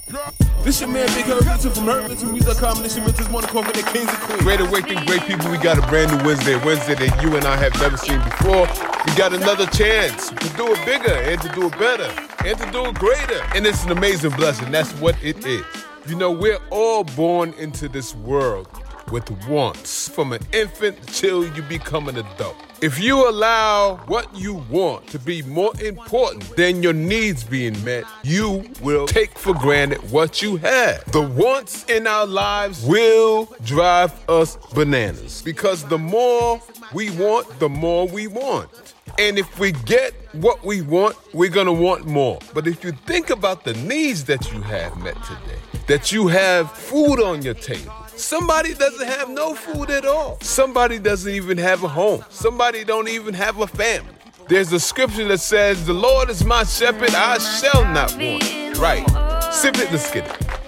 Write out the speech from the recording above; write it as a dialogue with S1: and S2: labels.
S1: This your man Big Herb from HerbListenMusic.com. This your mentor's morning call for the kings and queens.
S2: Great Awakening, great people. We got a brand new Wednesday that you and I have never seen before. We got another chance to do it bigger and to do it better and to do it greater. And it's an amazing blessing. That's what it is. You know, we're all born into this world with wants, from an infant till you become an adult. If you allow what you want to be more important than your needs being met, you will take for granted what you have. The wants in our lives will drive us bananas, because the more we want, the more we want. And if we get what we want, we're gonna want more. But if you think about the needs that you have met today, that you have food on your table, somebody doesn't have no food at all. Somebody doesn't even have a home. Somebody don't even have a family. There's a scripture that says, "The Lord is my shepherd, I shall not want." Right. Sip it, let's get it.